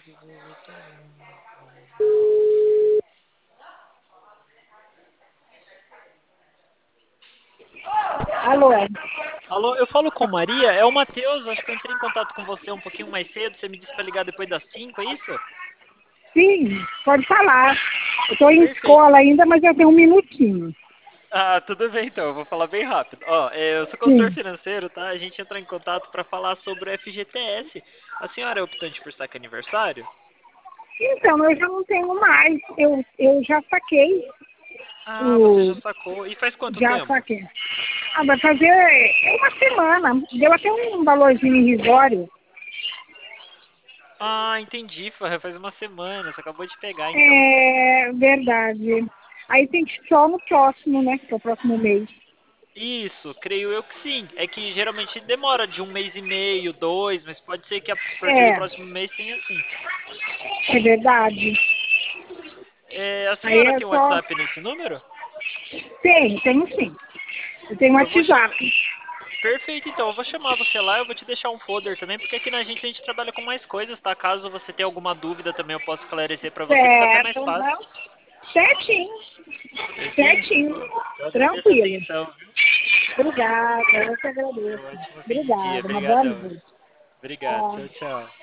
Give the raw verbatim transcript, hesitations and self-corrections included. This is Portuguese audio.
Alô? Alô, eu falo com Maria, é o Matheus, acho que eu entrei em contato com você um pouquinho mais cedo, você me disse para ligar depois das cinco, é isso? Sim, pode falar. Eu estou em Perfeito. escola ainda, mas eu tenho um minutinho. Ah, tudo bem então, eu vou falar bem rápido. Ó, é, eu sou consultor Sim. financeiro, tá? A gente entrou em contato para falar sobre o F G T S. A senhora é optante por saque aniversário? Então, eu já não tenho mais. Eu, eu já saquei Ah, você já o. sacou. E faz quanto Já tempo? saquei. Ah, vai fazer é uma semana. Deu até um valorzinho irrisório. Ah, entendi, fa- faz uma semana, você acabou de pegar então. É verdade. Aí tem que só no próximo, né? Que é o próximo mês. Isso, creio eu que sim. É que geralmente demora de um mês e meio, dois, mas pode ser que a partir do É, próximo mês tenha sim. é verdade. É, a Aí senhora é tem um só. WhatsApp nesse número? Tem, tenho sim. Eu tenho um Eu vou chamar. WhatsApp. Perfeito, então. Eu vou chamar você lá, eu vou te deixar um folder também, porque aqui na agência a gente trabalha com mais coisas, tá? Caso você tenha alguma dúvida também, eu posso esclarecer pra você, fica até mais Certo, fácil. não? Certinho. Certinho? Certinho. Pode acertar Tranquilo. então, viu? Obrigada, eu que Um agradeço. ótimo fim de dia. Obrigada, uma boa Obrigadão. noite. Obrigado. Tchau. Tchau, tchau.